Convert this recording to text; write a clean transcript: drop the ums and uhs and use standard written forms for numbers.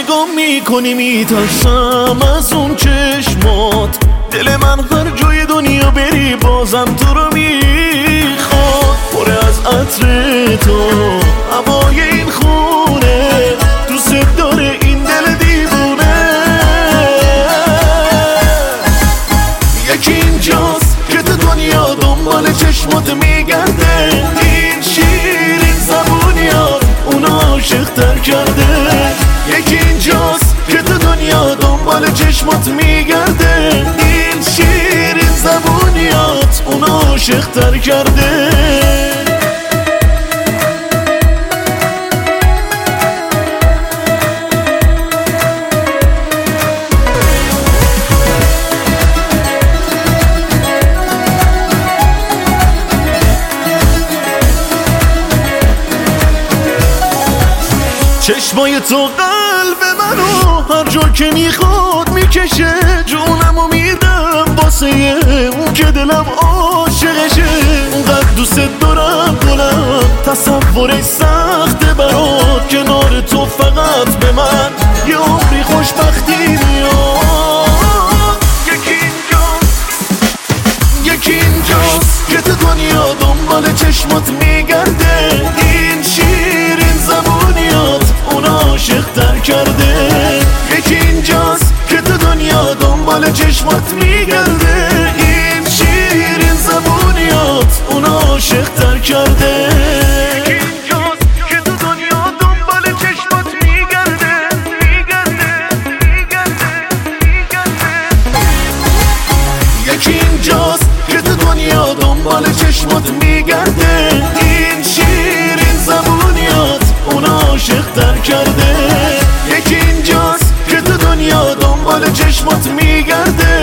نگاه میکنی میترسم از اون چشمات، دل من هر جای دنیا بری بازم تو رو میخواد. پر از عطر تو هوای این خونه، دوست داره این دل دیوونه. یکی اینجاست که تو دنیا دنبال چشمات میگرده، این شیرین زبونیات اونو عاشق‌تر کرده. یکی اینجاست که تو دنیا دنبال چشمات میگرده، این شیرین زبونیات اونو عاشق‌تر کرده. چشمای تو قلب منو هر جا که میخواد میکشه، جونمو میدم واسه اون که دلم عاشقشه. اونقدر دوست دارم گلم، تصورش سخته برات، کنار تو فقط به من یه عمری خوشبختی میاد. یکی اینجاست که تو دنیا دنبال چشمات میگرده، این شیرین زبونیات اونو عاشق‌تر کرده. یکی اینجاست که تو دنیا دنبال چشمات میگرده، این شیرین زبونیات اونو عاشق‌تر کرده. یکی اینجاست که تو دنیا دنبال چشمات میگرده. یکی اینجاست که تو دنیا دنبال چشمات میگرده، این شیرین زبونیات اونو عاشق‌تر کرده. یکی اینجاست که تو دنیا دنبال چشمات میگرده،